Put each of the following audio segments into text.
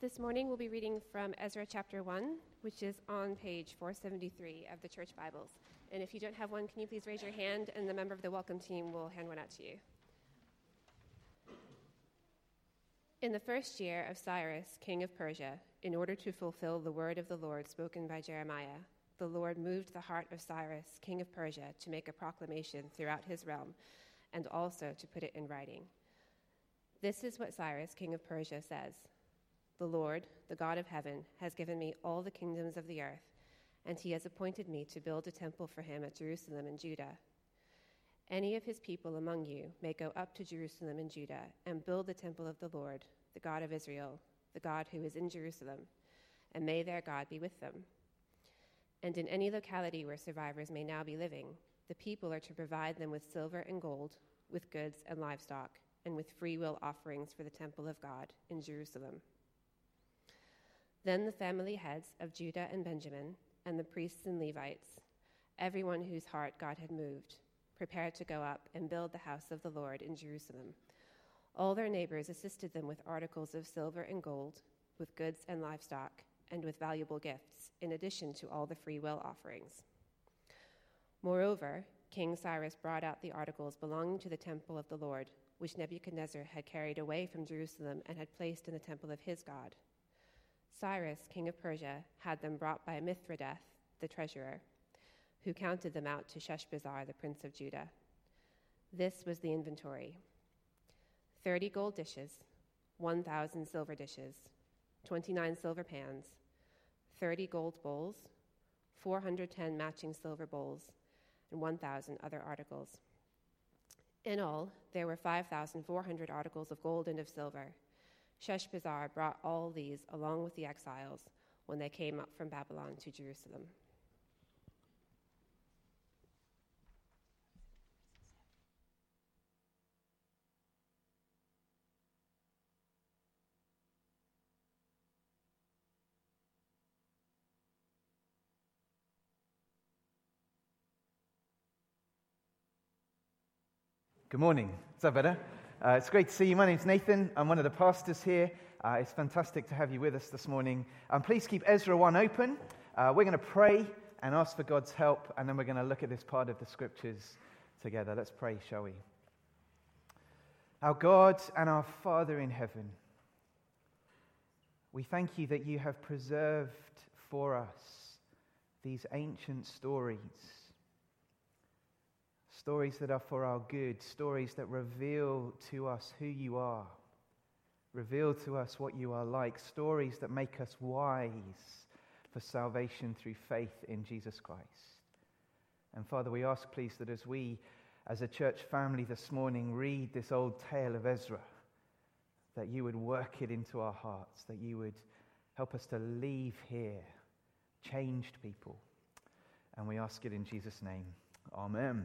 This morning we'll be reading from Ezra chapter 1, which is on page 473 of the church Bibles. And if you don't have one, can you please raise your hand and the member of the welcome team will hand one out to you. In the first year of Cyrus, king of Persia, in order to fulfill the word of the Lord spoken by Jeremiah, the Lord moved the heart of Cyrus, king of Persia, to make a proclamation throughout his realm, and also to put it in writing. This is what Cyrus, king of Persia, says. The Lord, the God of heaven, has given me all the kingdoms of the earth, and he has appointed me to build a temple for him at Jerusalem and Judah. Any of his people among you may go up to Jerusalem and Judah and build the temple of the Lord, the God of Israel, the God who is in Jerusalem, and may their God be with them. And in any locality where survivors may now be living, the people are to provide them with silver and gold, with goods and livestock, and with free will offerings for the temple of God in Jerusalem. Then the family heads of Judah and Benjamin, and the priests and Levites, everyone whose heart God had moved, prepared to go up and build the house of the Lord in Jerusalem. All their neighbors assisted them with articles of silver and gold, with goods and livestock, and with valuable gifts, in addition to all the free will offerings. Moreover, King Cyrus brought out the articles belonging to the temple of the Lord, which Nebuchadnezzar had carried away from Jerusalem and had placed in the temple of his God. Cyrus, king of Persia, had them brought by Mithredath, the treasurer, who counted them out to Sheshbazzar, the prince of Judah. This was the inventory: 30 gold dishes, 1,000 silver dishes, 29 silver pans, 30 gold bowls, 410 matching silver bowls, and 1,000 other articles. In all, there were 5,400 articles of gold and of silver. Sheshbazzar brought all these along with the exiles when they came up from Babylon to Jerusalem. Good morning. Is that better? It's great to see you. My name's Nathan. I'm one of the pastors here. It's fantastic to have you with us this morning. Please keep Ezra 1 open. We're going to pray and ask for God's help, and then we're going to look at this part of the scriptures together. Let's pray, shall we? Our God and our Father in heaven, we thank you that you have preserved for us these ancient stories. Stories that are for our good, stories that reveal to us who you are, reveal to us what you are like, stories that make us wise for salvation through faith in Jesus Christ. And Father, we ask, please, that as we, as a church family this morning, read this old tale of Ezra, that you would work it into our hearts, that you would help us to leave here changed people. And we ask it in Jesus' name. Amen.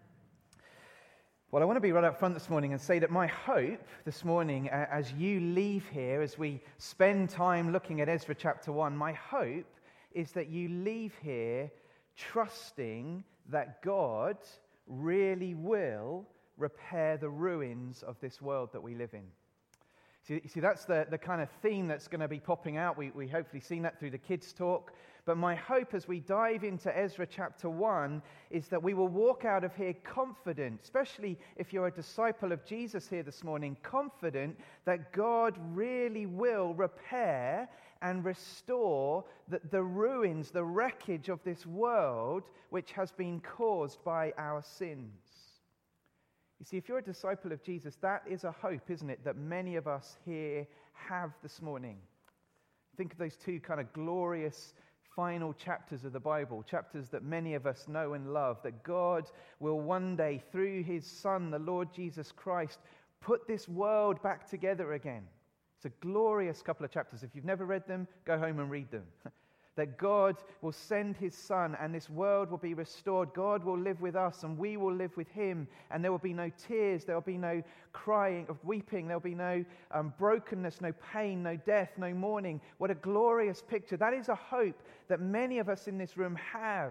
Well, I want to be right up front this morning and say that my hope this morning, as you leave here, as we spend time looking at Ezra chapter 1, my hope is that you leave here trusting that God really will repair the ruins of this world that we live in. See, that's the kind of theme that's going to be popping out. We hopefully seen that through the kids' talk. But my hope as we dive into Ezra chapter 1 is that we will walk out of here confident, especially if you're a disciple of Jesus here this morning, confident that God really will repair and restore the ruins, the wreckage of this world which has been caused by our sins. You see, if you're a disciple of Jesus, that is a hope, isn't it, that many of us here have this morning. Think of those two kind of glorious final chapters of the Bible, chapters that many of us know and love, that God will one day, through his Son, the Lord Jesus Christ, put this world back together again. It's a glorious couple of chapters. If you've never read them, go home and read them. That God will send his Son and this world will be restored. God will live with us and we will live with him. And there will be no tears, there will be no crying, of weeping, there will be no brokenness, no pain, no death, no mourning. What a glorious picture. That is a hope that many of us in this room have.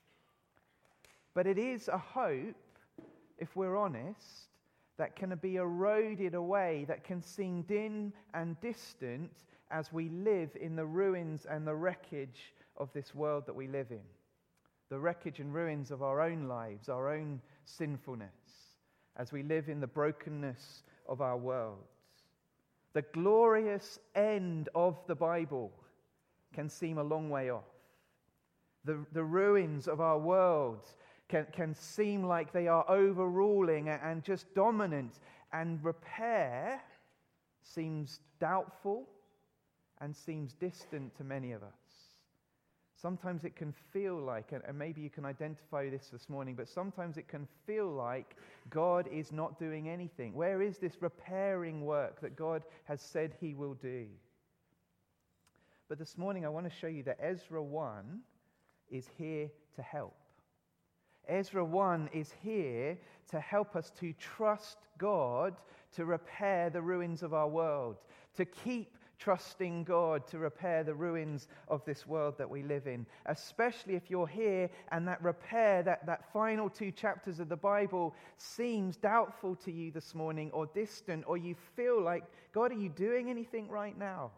But it is a hope, if we're honest, that can be eroded away, that can seem dim and distant as we live in the ruins and the wreckage of this world that we live in. The wreckage and ruins of our own lives, our own sinfulness, as we live in the brokenness of our world. The glorious end of the Bible can seem a long way off. The ruins of our world can seem like they are overruling and just dominant, and repair seems doubtful and seems distant to many of us. Sometimes it can feel like, and maybe you can identify this morning, but sometimes it can feel like God is not doing anything. Where is this repairing work that God has said he will do? But this morning I want to show you that Ezra 1 is here to help. Ezra 1 is here to help us to trust God to repair the ruins of our world, to keep trusting God to repair the ruins of this world that we live in. Especially if you're here and that repair, that final 2 chapters of the Bible seems doubtful to you this morning, or distant, or you feel like, God, are you doing anything right now?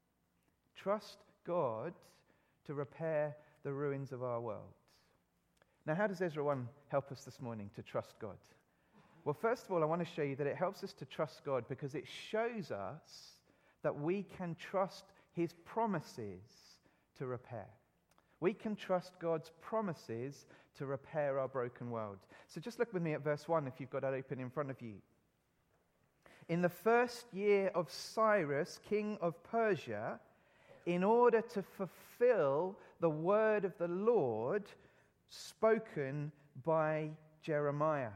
Trust God to repair the ruins of our world. Now, how does Ezra 1 help us this morning to trust God? Well, first of all, I want to show you that it helps us to trust God because it shows us that we can trust his promises to repair. We can trust God's promises to repair our broken world. So just look with me at verse 1 if you've got that open in front of you. In the first year of Cyrus, king of Persia, in order to fulfill the word of the Lord spoken by Jeremiah.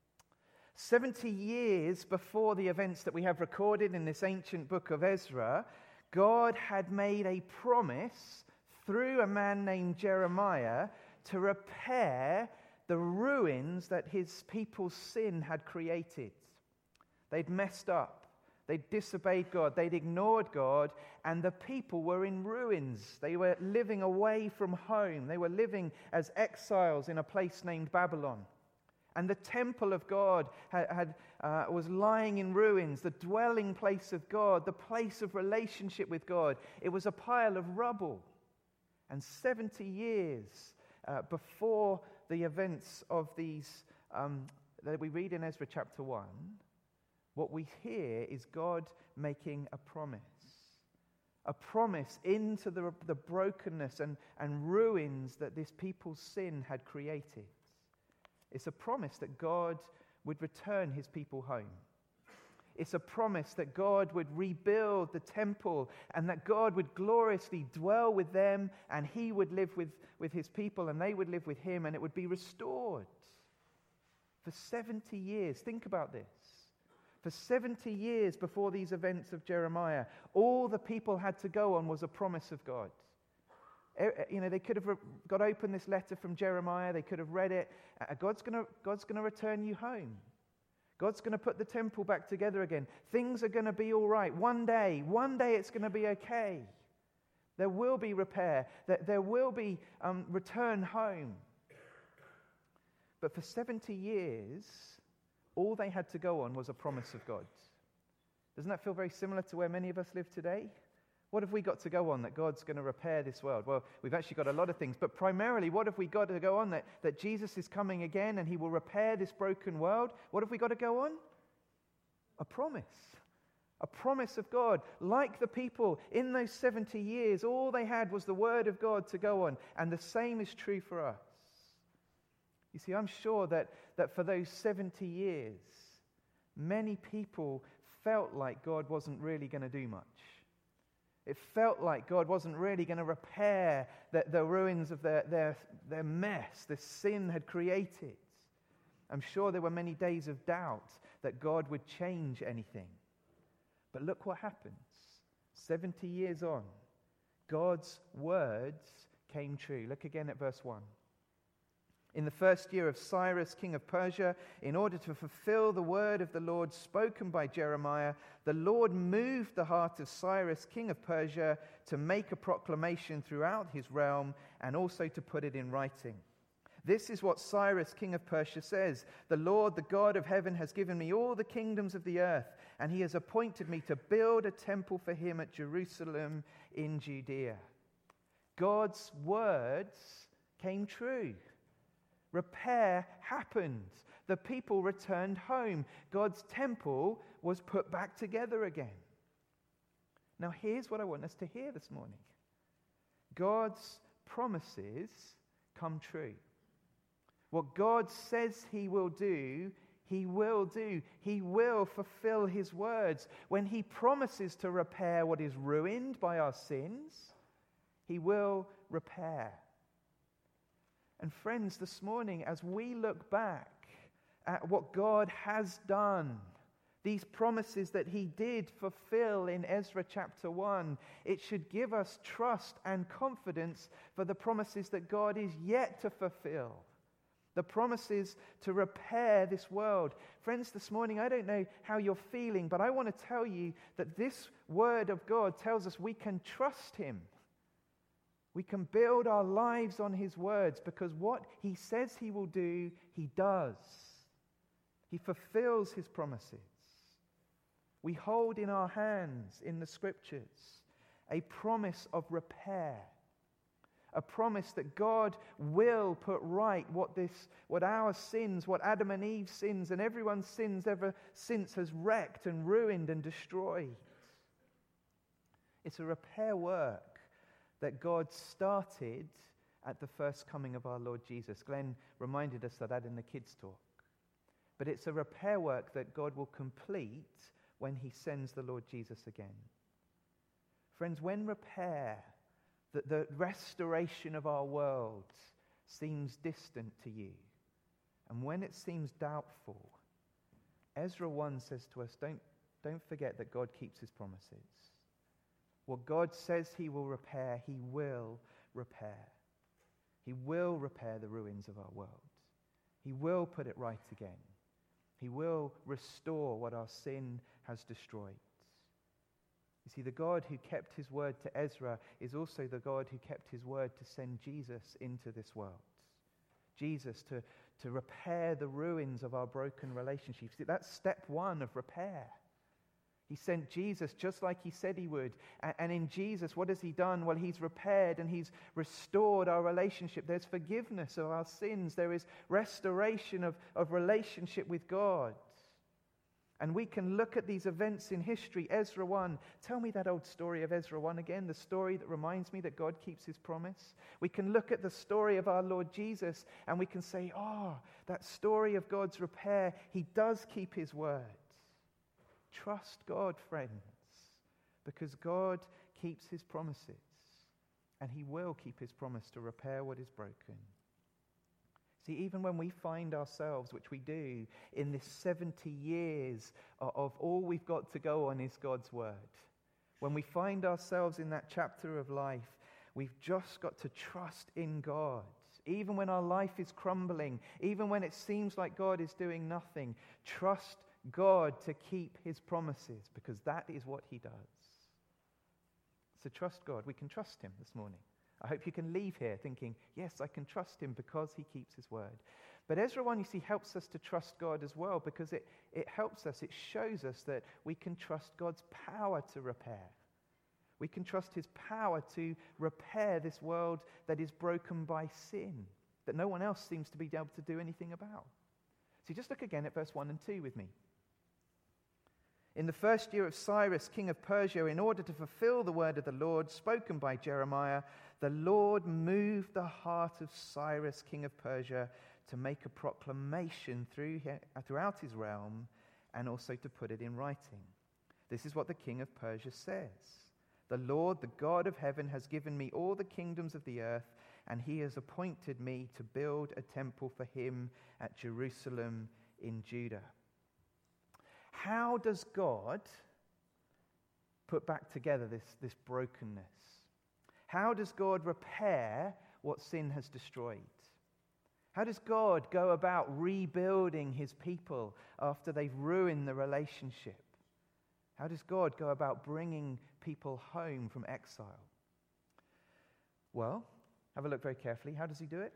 70 years before the events that we have recorded in this ancient book of Ezra, God had made a promise through a man named Jeremiah to repair the ruins that his people's sin had created. They'd messed up. They'd disobeyed God. They'd ignored God. And the people were in ruins. They were living away from home. They were living as exiles in a place named Babylon. And the temple of God was lying in ruins, the dwelling place of God, the place of relationship with God. It was a pile of rubble. And 70 years before the events of these that we read in Ezra chapter 1, what we hear is God making a promise. A promise into the brokenness and ruins that this people's sin had created. It's a promise that God would return his people home. It's a promise that God would rebuild the temple and that God would gloriously dwell with them and he would live with his people and they would live with him and it would be restored. For 70 years, think about this. For 70 years before these events of Jeremiah, all the people had to go on was a promise of God. You know, they could have got open this letter from Jeremiah. They could have read it. God's going to return you home. God's going to put the temple back together again. Things are going to be all right. One day it's going to be okay. There will be repair. There will be return home. But for 70 years, all they had to go on was a promise of God. Doesn't that feel very similar to where many of us live today? What have we got to go on that God's going to repair this world? Well, we've actually got a lot of things, but primarily, what have we got to go on? That Jesus is coming again and he will repair this broken world. What have we got to go on? A promise. A promise of God. Like the people in those 70 years, all they had was the word of God to go on. And the same is true for us. You see, I'm sure that for those 70 years, many people felt like God wasn't really going to do much. It felt like God wasn't really going to repair the ruins of their mess, the sin had created. I'm sure there were many days of doubt that God would change anything. But look what happens. 70 years on, God's words came true. Look again at verse 1. In the first year of Cyrus, king of Persia, in order to fulfill the word of the Lord spoken by Jeremiah, the Lord moved the heart of Cyrus, king of Persia, to make a proclamation throughout his realm and also to put it in writing. This is what Cyrus, king of Persia, says. The Lord, the God of heaven, has given me all the kingdoms of the earth, and he has appointed me to build a temple for him at Jerusalem in Judea. God's words came true. Repair happened. The people returned home. God's temple was put back together again. Now, here's what I want us to hear this morning. God's promises come true. What God says he will do, he will do. He will fulfill his words. When he promises to repair what is ruined by our sins, he will repair. And friends, this morning, as we look back at what God has done, these promises that he did fulfill in Ezra chapter 1, it should give us trust and confidence for the promises that God is yet to fulfill. The promises to repair this world. Friends, this morning, I don't know how you're feeling, but I want to tell you that this word of God tells us we can trust him. We can build our lives on his words because what he says he will do, he does. He fulfills his promises. We hold in our hands in the scriptures a promise of repair. A promise that God will put right what our sins, what Adam and Eve's sins and everyone's sins ever since has wrecked and ruined and destroyed. It's a repair work that God started at the first coming of our Lord Jesus. Glenn reminded us of that in the kids' talk. But it's a repair work that God will complete when he sends the Lord Jesus again. Friends, when repair, the restoration of our world seems distant to you, and when it seems doubtful, Ezra 1 says to us, don't forget that God keeps his promises. What God says he will repair, he will repair. He will repair the ruins of our world. He will put it right again. He will restore what our sin has destroyed. You see, the God who kept his word to Ezra is also the God who kept his word to send Jesus into this world. Jesus to repair the ruins of our broken relationships. That's step one of repair. He sent Jesus just like he said he would. And in Jesus, what has he done? Well, he's repaired and he's restored our relationship. There's forgiveness of our sins. There is restoration of relationship with God. And we can look at these events in history. Ezra 1. Tell me that old story of Ezra 1 again, the story that reminds me that God keeps his promise. We can look at the story of our Lord Jesus and we can say, that story of God's repair, he does keep his word. Trust God, friends, because God keeps his promises and he will keep his promise to repair what is broken. See, even when we find ourselves, which we do, in this 70 years of all we've got to go on is God's word, when we find ourselves in that chapter of life, we've just got to trust in God. Even when our life is crumbling, even when it seems like God is doing nothing, trust God to keep his promises, because that is what he does. So trust God. We can trust him this morning. I hope you can leave here thinking, yes, I can trust him because he keeps his word. But Ezra 1, you see, helps us to trust God as well, because it helps us, it shows us that we can trust God's power to repair. We can trust his power to repair this world that is broken by sin, that no one else seems to be able to do anything about. So just look again at verse 1 and 2 with me. In the first year of Cyrus, king of Persia, in order to fulfill the word of the Lord spoken by Jeremiah, the Lord moved the heart of Cyrus, king of Persia, to make a proclamation throughout his realm and also to put it in writing. This is what the king of Persia says. The Lord, the God of heaven, has given me all the kingdoms of the earth, and he has appointed me to build a temple for him at Jerusalem in Judah. How does God put back together this brokenness? How does God repair what sin has destroyed? How does God go about rebuilding his people after they've ruined the relationship? How does God go about bringing people home from exile? Well, have a look very carefully. How does he do it?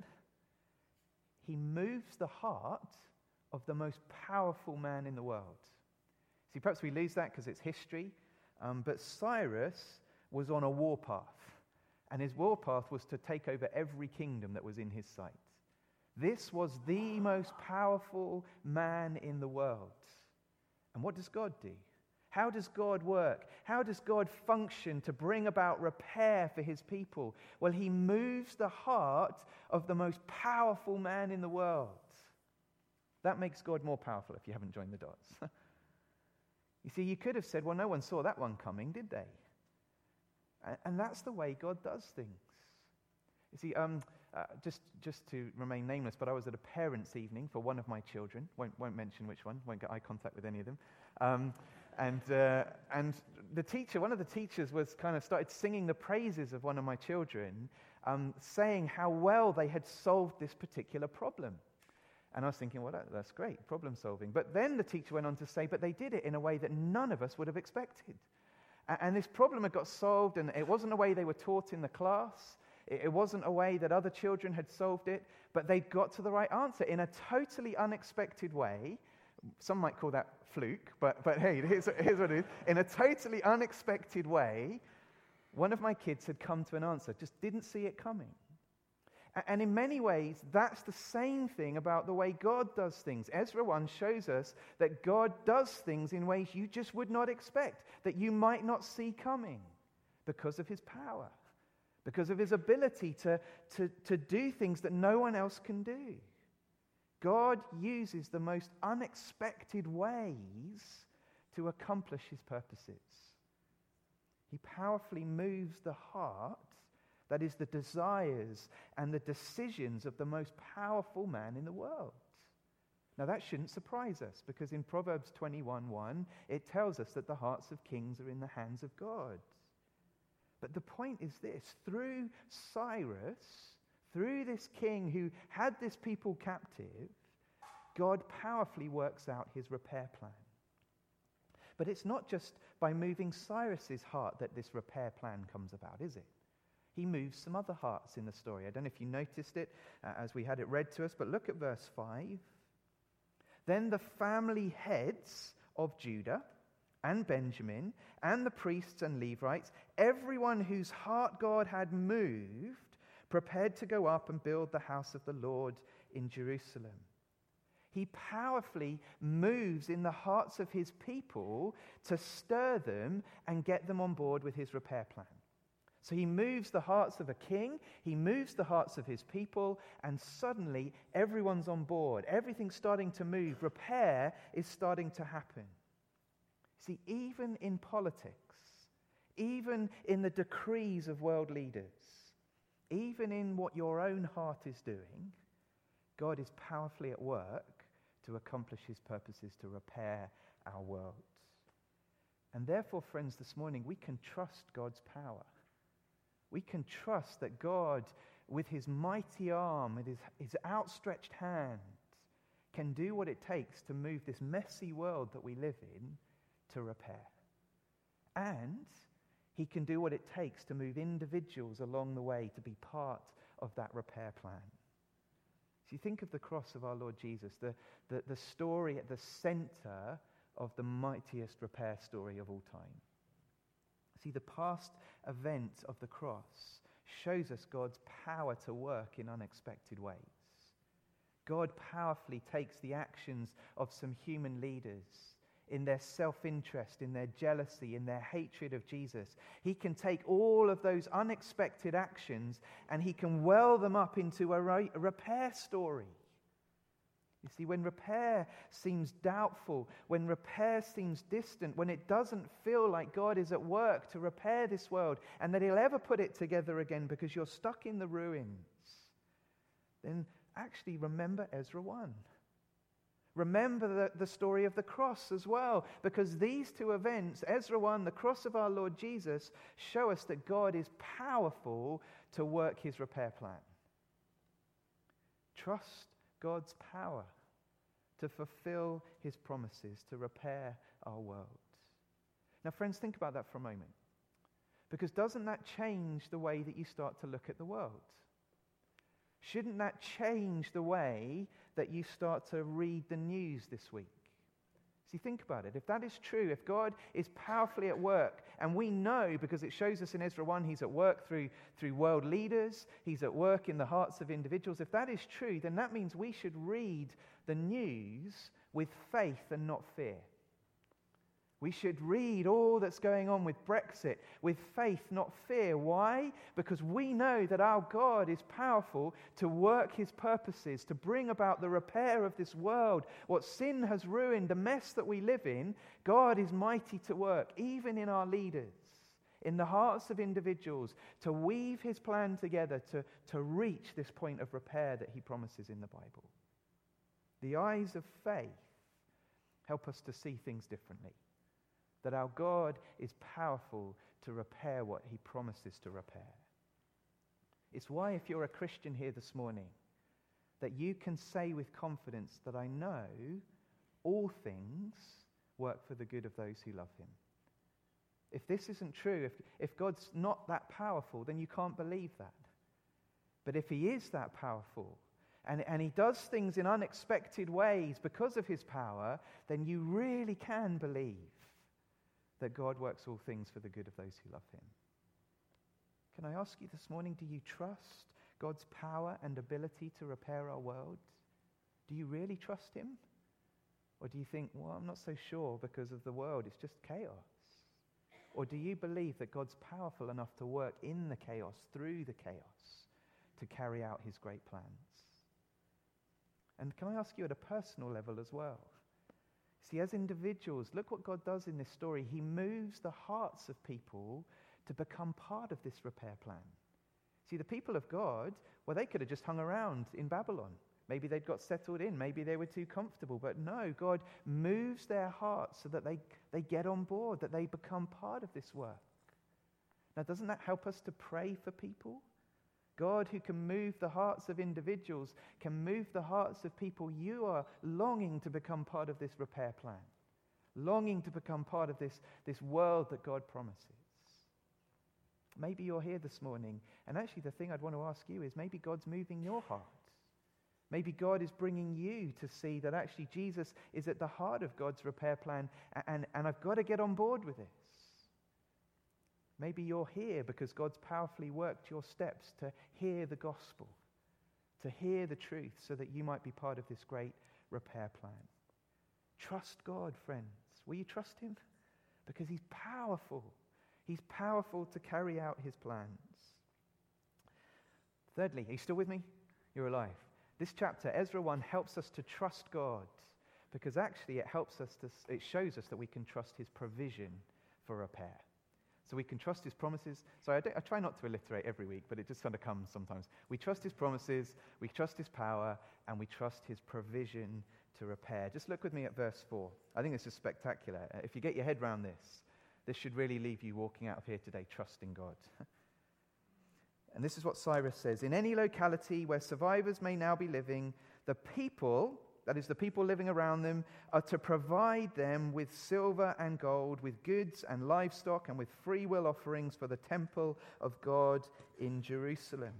He moves the heart of the most powerful man in the world. See, perhaps we lose that because it's history, but Cyrus was on a warpath, and his warpath was to take over every kingdom that was in his sight. This was the most powerful man in the world. And what does God do? How does God work? How does God function to bring about repair for his people? Well, he moves the heart of the most powerful man in the world. That makes God more powerful if you haven't joined the dots. You see, you could have said, well, no one saw that one coming, did they? And that's the way God does things. You see, just to remain nameless, but I was at a parents' evening for one of my children. Won't mention which one. Won't get eye contact with any of them. And the teacher, one of the teachers, was kind of started singing the praises of one of my children, saying how well they had solved this particular problem. And I was thinking, well, that's great, problem solving. But then the teacher went on to say, but they did it in a way that none of us would have expected. And this problem had got solved, and it wasn't a way they were taught in the class. It wasn't a way that other children had solved it, but they got to the right answer in a totally unexpected way. Some might call that fluke, but hey, here's what it is. In a totally unexpected way, one of my kids had come to an answer, just didn't see it coming. And in many ways, that's the same thing about the way God does things. Ezra 1 shows us that God does things in ways you just would not expect, that you might not see coming, because of his power, because of his ability to do things that no one else can do. God uses the most unexpected ways to accomplish his purposes. He powerfully moves the heart, that is, the desires and the decisions of the most powerful man in the world. Now that shouldn't surprise us, because in Proverbs 21:1, it tells us that the hearts of kings are in the hands of God. But the point is this: through Cyrus, through this king who had this people captive, God powerfully works out his repair plan. But it's not just by moving Cyrus's heart that this repair plan comes about, is it? He moves some other hearts in the story. I don't know if you noticed it as we had it read to us, but look at verse 5. Then the family heads of Judah and Benjamin and the priests and Levites, everyone whose heart God had moved, prepared to go up and build the house of the Lord in Jerusalem. He powerfully moves in the hearts of his people to stir them and get them on board with his repair plan. So he moves the hearts of a king, he moves the hearts of his people, and suddenly everyone's on board. Everything's starting to move. Repair is starting to happen. See, even in politics, even in the decrees of world leaders, even in what your own heart is doing, God is powerfully at work to accomplish his purposes to repair our world. And therefore, friends, this morning we can trust God's power. We can trust that God, with his mighty arm, with his outstretched hand, can do what it takes to move this messy world that we live in to repair. And he can do what it takes to move individuals along the way to be part of that repair plan. So you think of the cross of our Lord Jesus, the story at the center of the mightiest repair story of all time. See, the past event of the cross shows us God's power to work in unexpected ways. God powerfully takes the actions of some human leaders in their self-interest, in their jealousy, in their hatred of Jesus. He can take all of those unexpected actions and he can well them up into a repair story. You see, when repair seems doubtful, when repair seems distant, when it doesn't feel like God is at work to repair this world and that he'll ever put it together again because you're stuck in the ruins, then actually remember Ezra 1. Remember the story of the cross as well, because these two events, Ezra 1, the cross of our Lord Jesus, show us that God is powerful to work his repair plan. Trust God's power to fulfill his promises, to repair our world. Now, friends, think about that for a moment. Because doesn't that change the way that you start to look at the world? Shouldn't that change the way that you start to read the news this week? See, think about it. If that is true, if God is powerfully at work, and we know because it shows us in Ezra 1, he's at work through world leaders, he's at work in the hearts of individuals. If that is true, then that means we should read the news with faith and not fear. We should read all that's going on with Brexit with faith, not fear. Why? Because we know that our God is powerful to work his purposes, to bring about the repair of this world. What sin has ruined, the mess that we live in, God is mighty to work, even in our leaders, in the hearts of individuals, to weave his plan together to reach this point of repair that he promises in the Bible. The eyes of faith help us to see things differently. That our God is powerful to repair what he promises to repair. It's why, if you're a Christian here this morning, that you can say with confidence that I know all things work for the good of those who love him. If this isn't true, if God's not that powerful, then you can't believe that. But if he is that powerful, and he does things in unexpected ways because of his power, then you really can believe that God works all things for the good of those who love him. Can I ask you this morning, do you trust God's power and ability to repair our world? Do you really trust him? Or do you think, well, I'm not so sure because of the world, it's just chaos? Or do you believe that God's powerful enough to work in the chaos, through the chaos, to carry out his great plans? And can I ask you at a personal level as well? See, as individuals, look what God does in this story. He moves the hearts of people to become part of this repair plan. See, the people of God, well, they could have just hung around in Babylon. Maybe they'd got settled in. Maybe they were too comfortable. But no, God moves their hearts so that they get on board, that they become part of this work. Now, doesn't that help us to pray for people? God, who can move the hearts of individuals, can move the hearts of people. You are longing to become part of this repair plan, longing to become part of this world that God promises. Maybe you're here this morning, and actually the thing I'd want to ask you is maybe God's moving your heart. Maybe God is bringing you to see that actually Jesus is at the heart of God's repair plan, and I've got to get on board with this. Maybe you're here because God's powerfully worked your steps to hear the gospel, to hear the truth so that you might be part of this great repair plan. Trust God, friends. Will you trust him? Because he's powerful. He's powerful to carry out his plans. Thirdly, are you still with me? You're alive. This chapter, Ezra 1, helps us to trust God because actually it shows us that we can trust his provision for repair. So we can trust his promises. So I try not to alliterate every week, but it just kind of comes sometimes. We trust his promises, we trust his power, and we trust his provision to repair. Just look with me at verse 4. I think this is spectacular. If you get your head around this should really leave you walking out of here today trusting God. And this is what Cyrus says. In any locality where survivors may now be living, the people, that is the people living around them, are to provide them with silver and gold, with goods and livestock, and with free will offerings for the temple of God in Jerusalem.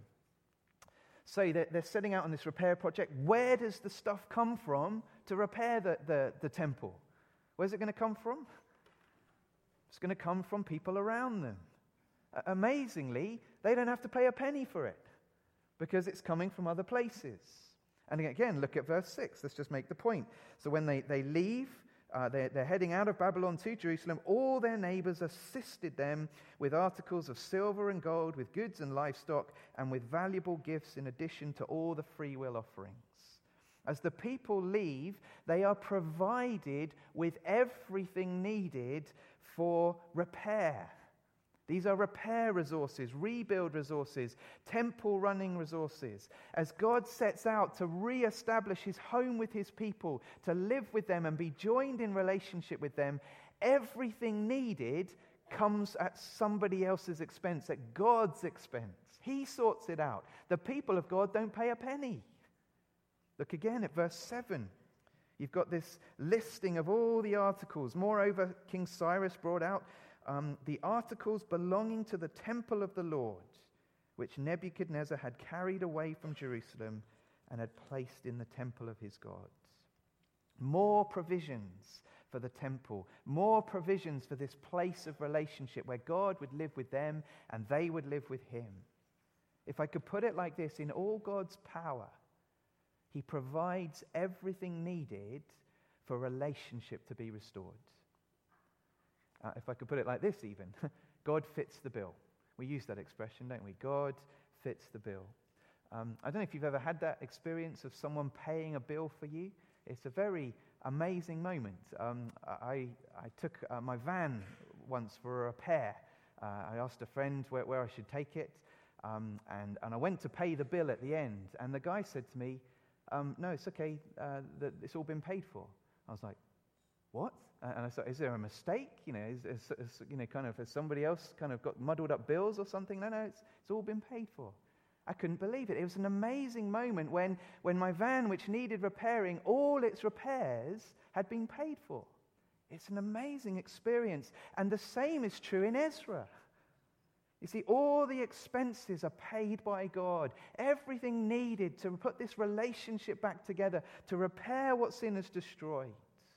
So they're setting out on this repair project. Where does the stuff come from to repair the temple? Where's it going to come from? It's going to come from people around them. Amazingly, they don't have to pay a penny for it because it's coming from other places. And again, look at verse 6. Let's just make the point. So when they leave, they're heading out of Babylon to Jerusalem. All their neighbors assisted them with articles of silver and gold, with goods and livestock, and with valuable gifts in addition to all the free will offerings. As the people leave, they are provided with everything needed for repair. These are repair resources, rebuild resources, temple running resources. As God sets out to re-establish his home with his people, to live with them and be joined in relationship with them, everything needed comes at somebody else's expense, at God's expense. He sorts it out. The people of God don't pay a penny. Look again at verse 7. You've got this listing of all the articles. Moreover, King Cyrus brought out the articles belonging to the temple of the Lord, which Nebuchadnezzar had carried away from Jerusalem and had placed in the temple of his God. More provisions for the temple, more provisions for this place of relationship where God would live with them and they would live with him. If I could put it like this, in all God's power, he provides everything needed for relationship to be restored. If I could put it like this even, God fits the bill. We use that expression, don't we? God fits the bill. I don't know if you've ever had that experience of someone paying a bill for you. It's a very amazing moment. I took my van once for a repair. I asked a friend where I should take it, and I went to pay the bill at the end, and the guy said to me, no, it's okay, it's all been paid for. I was like, what? And I thought, is there a mistake? Has somebody else kind of got muddled up bills or something? No, it's all been paid for. I couldn't believe it. It was an amazing moment when my van, which needed repairing, all its repairs had been paid for. It's an amazing experience. And the same is true in Ezra. You see, all the expenses are paid by God. Everything needed to put this relationship back together, to repair what sin has destroyed.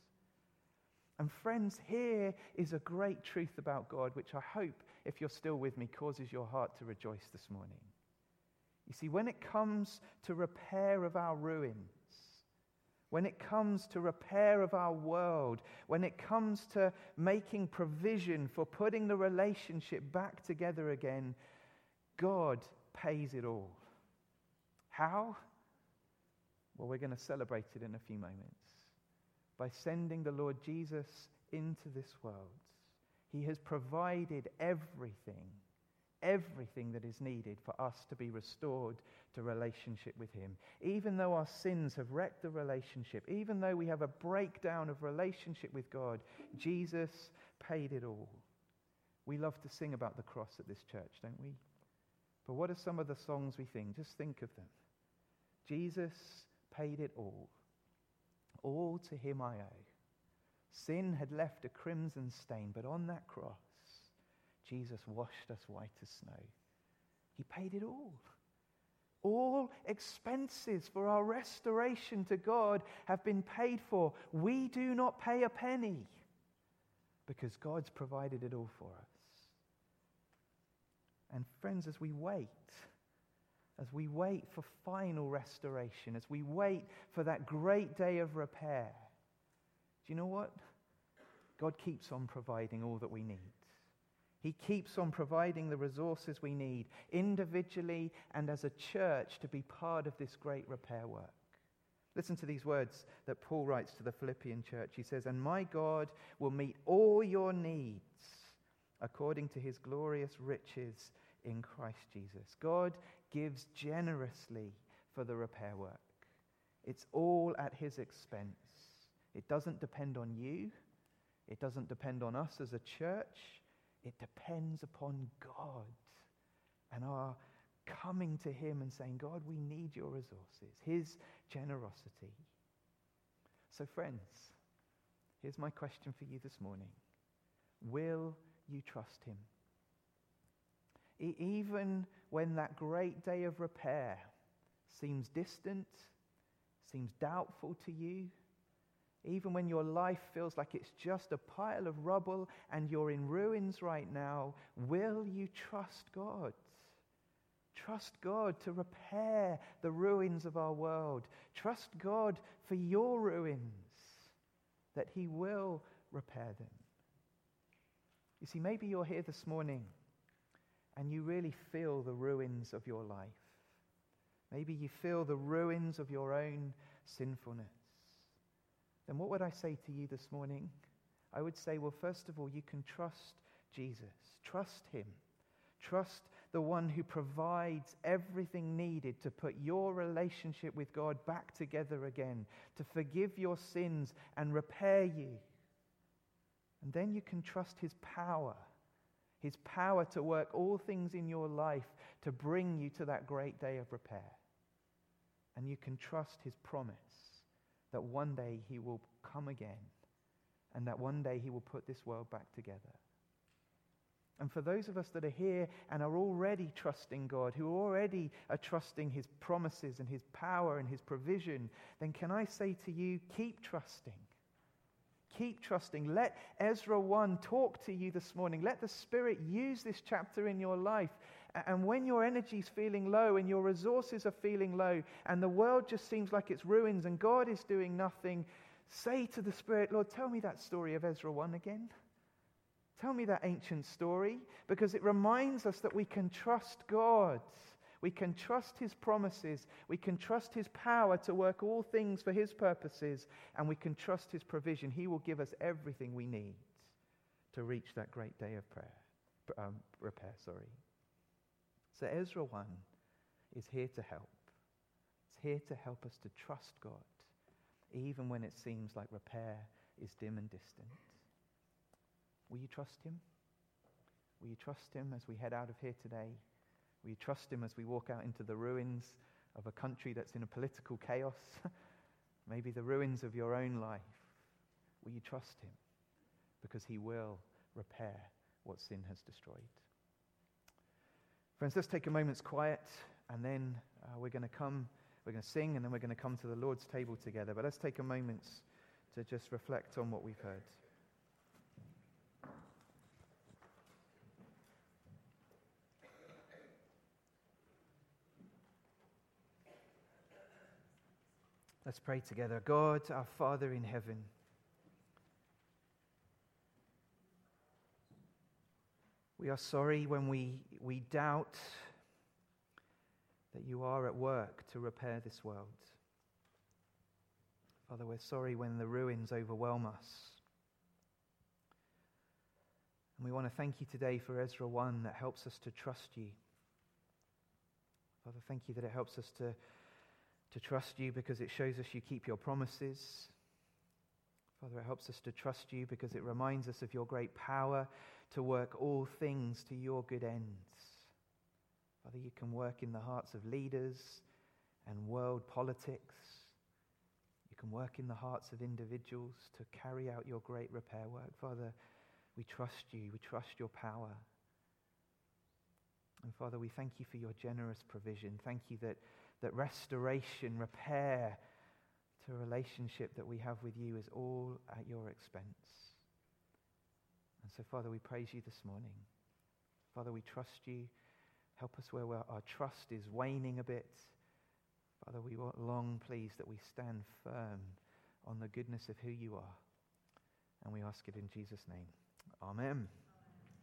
And friends, here is a great truth about God, which I hope, if you're still with me, causes your heart to rejoice this morning. You see, when it comes to repair of our ruins, when it comes to repair of our world, when it comes to making provision for putting the relationship back together again, God pays it all. How? Well, we're going to celebrate it in a few moments. By sending the Lord Jesus into this world. He has provided everything that is needed for us to be restored to relationship with him. Even though our sins have wrecked the relationship, even though we have a breakdown of relationship with God, Jesus paid it all. We love to sing about the cross at this church, don't we? But what are some of the songs we sing? Just think of them. Jesus paid it all. All to him I owe. Sin had left a crimson stain, but on that cross, Jesus washed us white as snow. He paid it all. All expenses for our restoration to God have been paid for. We do not pay a penny because God's provided it all for us. And friends, as we wait for final restoration, as we wait for that great day of repair, do you know what? God keeps on providing all that we need. He keeps on providing the resources we need, individually and as a church, to be part of this great repair work. Listen to these words that Paul writes to the Philippian church. He says, "And my God will meet all your needs according to his glorious riches in Christ Jesus." God gives generously for the repair work. It's all at his expense. It doesn't depend on you. It doesn't depend on us as a church. It depends upon God and our coming to him and saying, God, we need your resources, his generosity. So friends, here's my question for you this morning. Will you trust him? Even when that great day of repair seems distant, seems doubtful to you, even when your life feels like it's just a pile of rubble and you're in ruins right now, will you trust God? Trust God to repair the ruins of our world. Trust God for your ruins, that he will repair them. You see, maybe you're here this morning and you really feel the ruins of your life. Maybe you feel the ruins of your own sinfulness. Then what would I say to you this morning? I would say, well, first of all, you can trust Jesus. Trust him. Trust the one who provides everything needed to put your relationship with God back together again, to forgive your sins and repair you. And then you can trust his power to work all things in your life to bring you to that great day of repair. And you can trust his promise that one day he will come again and that one day he will put this world back together. And for those of us that are here and are already trusting God, who already are trusting his promises and his power and his provision, then can I say to you, keep trusting. Keep trusting. Let Ezra 1 talk to you this morning. Let the Spirit use this chapter in your life. And when your energy's feeling low and your resources are feeling low and the world just seems like it's ruins and God is doing nothing, say to the Spirit, Lord, tell me that story of Ezra 1 again. Tell me that ancient story, because it reminds us that we can trust God. We can trust His promises. We can trust His power to work all things for His purposes. And we can trust His provision. He will give us everything we need to reach that great day of repair. So Ezra 1 is here to help. It's here to help us to trust God, even when it seems like repair is dim and distant. Will you trust Him? Will you trust Him as we head out of here today? Will you trust Him as we walk out into the ruins of a country that's in a political chaos? Maybe the ruins of your own life. Will you trust Him? Because He will repair what sin has destroyed. Friends, let's take a moment's quiet, and then we're going to sing, and then we're going to come to the Lord's table together. But let's take a moment to just reflect on what we've heard. Let's pray together. God, our Father in heaven, we are sorry when we doubt that you are at work to repair this world. Father, we're sorry when the ruins overwhelm us. And we want to thank you today for Ezra 1 that helps us to trust you. Father, thank you that it helps us to trust you because it shows us you keep your promises. Father, it helps us to trust you because it reminds us of your great power to work all things to your good ends. Father, you can work in the hearts of leaders and world politics. You can work in the hearts of individuals to carry out your great repair work. Father, we trust you. We trust your power. And Father, we thank you for your generous provision. Thank you that restoration, repair to a relationship that we have with you is all at your expense. And so, Father, we praise you this morning. Father, we trust you. Help us where our trust is waning a bit. Father, we long, please, that we stand firm on the goodness of who you are. And we ask it in Jesus' name. Amen.